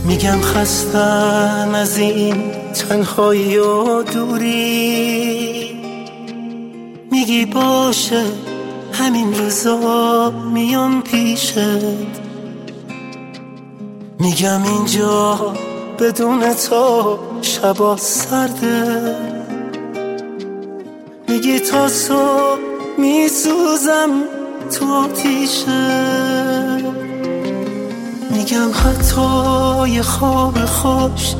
میگم خستم از این تنهایی و دوری، میگی باشه همین روزا میام پیشت، میگم اینجا بدون تو شبا سرده، میگی تا صبح میسوزم تو آتیشه، میگم حتی یه خواب خوش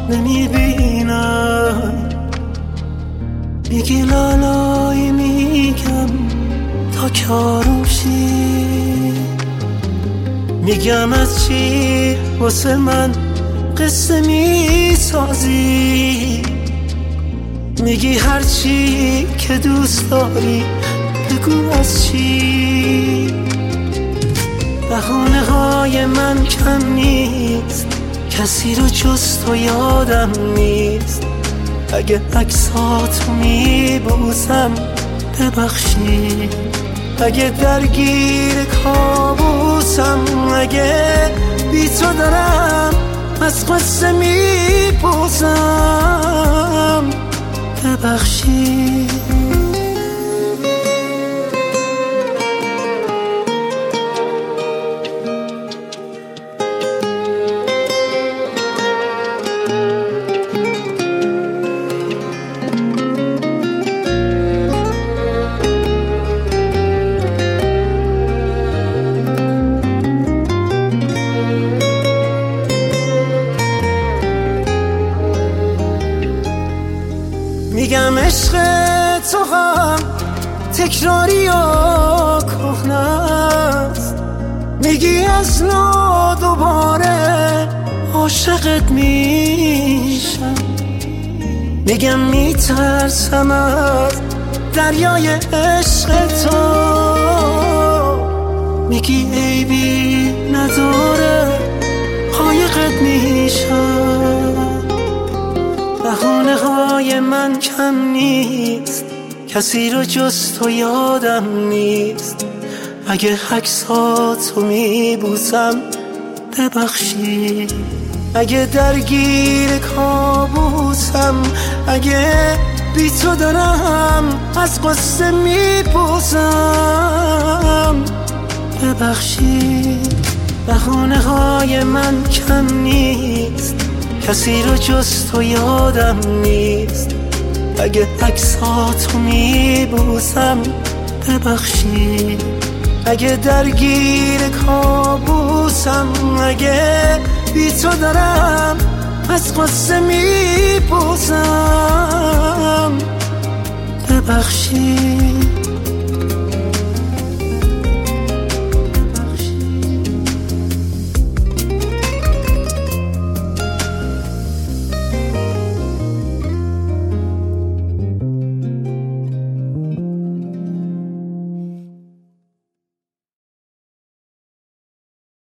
نمیبینم، میگی لالای میگم تا که آروم شی، میگم از چی واسه من قصه میسازی، میگی هرچی که دوست داری بگو از چی. بهونه های من کم نیست، کسی رو جز تو یادم نیست، اگه عکساتو میبوسم ببخشی، اگه درگیر کابوسم، اگه بی تو دارم از قصه میپوسم ببخشی. میگم عشق تو هم تکراری و کهنه است، میگی از نو دوباره عاشقت میشم، میگم میترسم از دریای عشق تو، میگی عیبی نداره قایقت میشم. بهونه های من کم نیست، کسی رو جز تو یادم نیست، اگه عکساتو میبوسم ببخشی، اگه درگیر کابوسم، اگه بی تو دارم از قصه میپوسم ببخشی. بهونه های من کم نیست، کسی رو جز تو یادم نیست، اگه عکساتو میبوسم ببخشی، اگه درگیر کابوسم، اگه بی تو دارم از قصه میپوسم ببخشی.